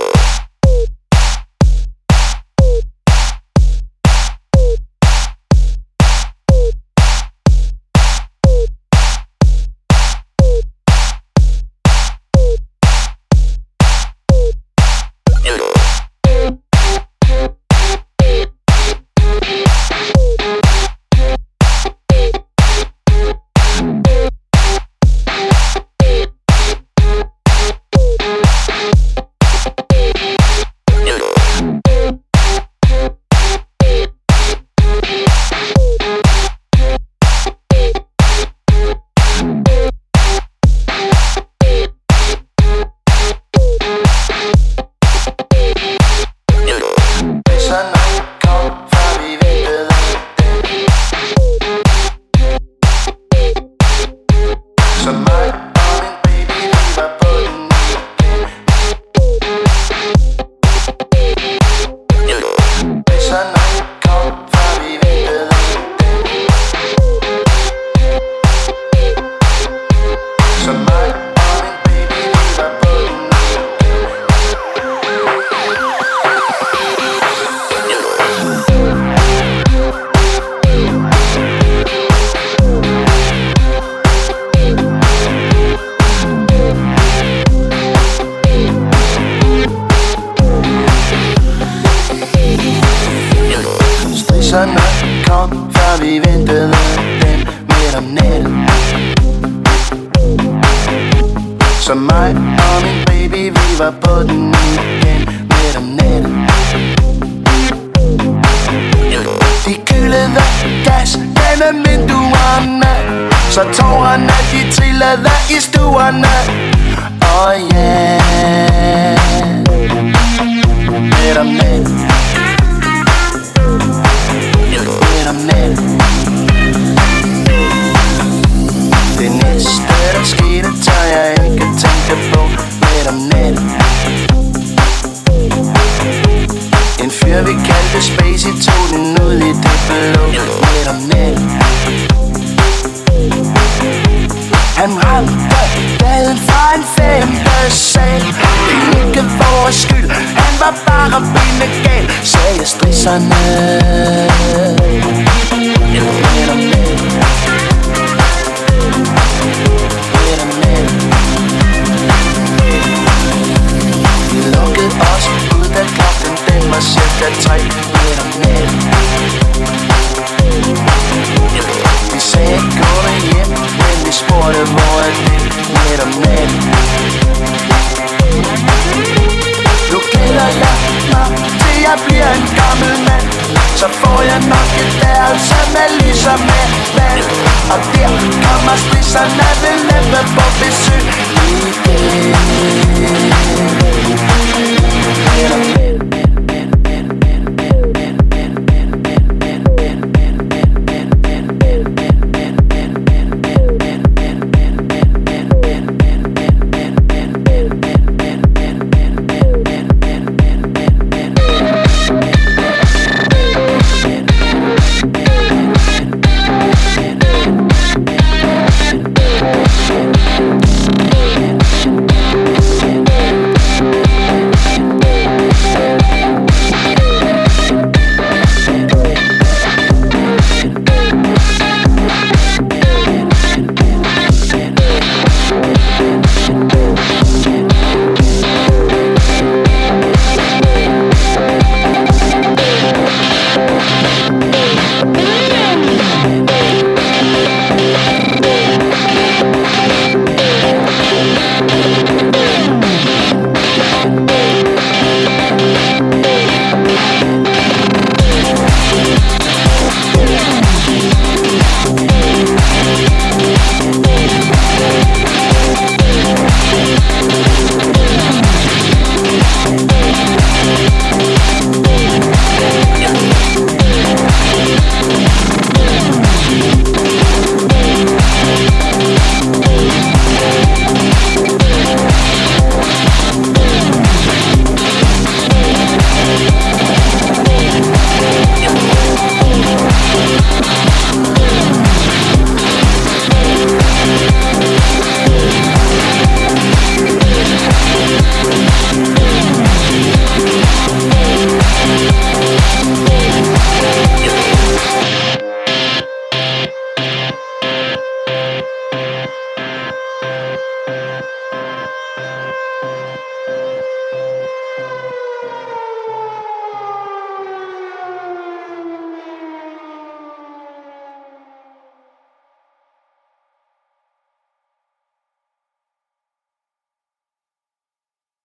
Strisserne kom, før vi ventede den midt om natten. Så mig og min baby, vi var på den igen midt om natten. De kølede gas gennem vinduerne, så tårerne de trillede i stuerne. Oh yeah, midt om natten. Det næste der skete, tør jeg ikke tænke på midt om natten. En fyr vi kaldte Spacey tog den ud i det blå midt om natten. Han ramte gaden fra en femte sal. Det er ikke vores skyld, han var bare bindegal, sagde strisserne. Midt om natten. Midt om natten. De lukkede os ud, da klokken den var cirka 3 midt om natten. Vi sagde gå hjem, men vi spurgte hvor er det midt om natten. Nu glæder jeg mig til jeg bliver en gammel mand, så får jeg nok et værelse med lyser med vand. Og der kommer strisserne ved neppe på besøg igen.